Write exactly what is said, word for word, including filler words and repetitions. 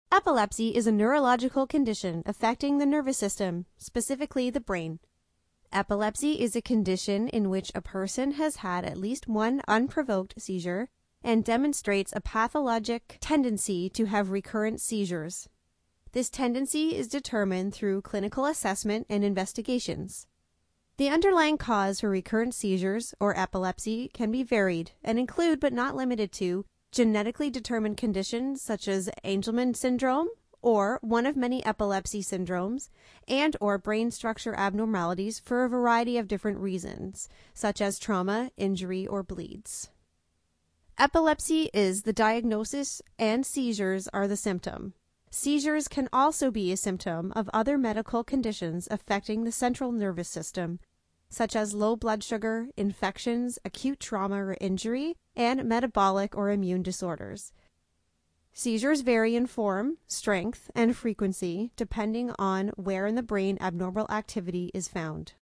Epilepsy is a neurological condition affecting the nervous system, specifically the brain. Epilepsy is a condition in which a person has had at least one unprovoked seizure and demonstrates a pathologic tendency to have recurrent seizures. This tendency is determined through clinical assessment and investigations. The underlying cause for recurrent seizures or epilepsy can be varied and include, but not limited to, genetically determined conditions such as Angelman syndrome or one of many epilepsy syndromes, and or brain structure abnormalities for a variety of different reasons, such as trauma, injury, or bleeds. Epilepsy is the diagnosis and seizures are the symptom. Seizures can also be a symptom of other medical conditions affecting the central nervous system, such as low blood sugar, infections, acute trauma or injury, and metabolic or immune disorders. Seizures vary in form, strength, and frequency depending on where in the brain abnormal activity is found.